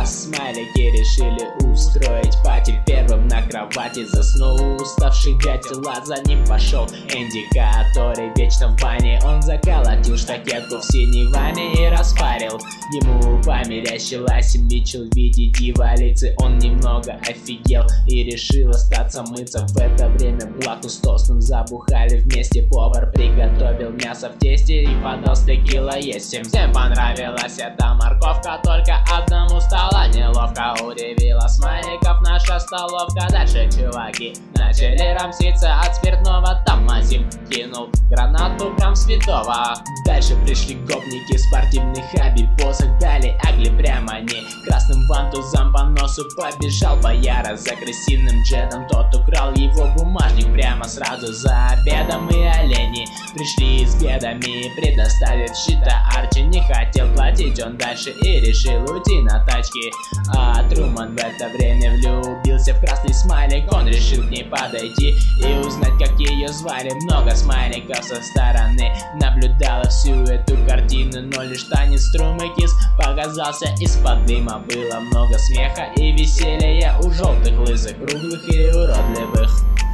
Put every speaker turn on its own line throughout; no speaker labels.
брас, смайлики решили устроить пати. Первым на кровати заснул уставший дятел, а за ним пошел Энди, который вечно в бане. Он заколотил штакетку в синей ванне и распарил. Ему померещилась Митчелл в виде дьяволицы. Он немного офигел и решил остаться мыться. В это время Блаку с Тостом забухали вместе. Повар приготовил мясо в тесте и подал стекила есть. Всем понравилась эта морковка, только одному стало неловко. Удивила смайликов наша столовка. Дальше чуваки начали рамситься от спиртного. Там Мазим кинул гранату прям святого. Дальше пришли гопники в спортивных хаби. Посох дали Агли прямо не красным вантузом по носу побежал бояра за крысиным джетом. Тот украл его бумажник прямо сразу за обедом. И олени пришли с бедами, предоставив щита. Арчи не хотел платить, он дальше и решил уйти на тачке. А Труман в это время влюбился в красный смайлик. Он решил к ней подойти и узнать, как ее звали. Много смайликов со стороны наблюдала всю эту картину, но лишь танец Трумэкис показался из-под дыма. Было много смеха и веселья у желтых лысых, круглых и уродливых.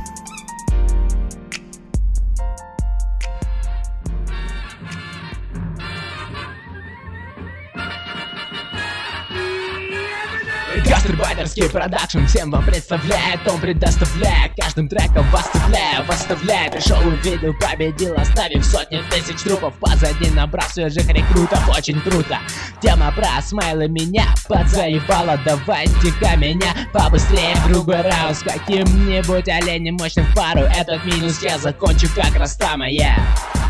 Гастарбайтерский продакшн всем вам представляет. Он предоставляет каждым треком, восставляет. Пришел, увидел, победил, оставив сотни тысяч трупов позади, набрав свежих рекрутов. Очень круто. Тема про смайлы меня подзаебала. Давайте-ка меня побыстрее в другой раунд с каким-нибудь оленем мощным в пару. Этот минус я закончу как Растама, yeah.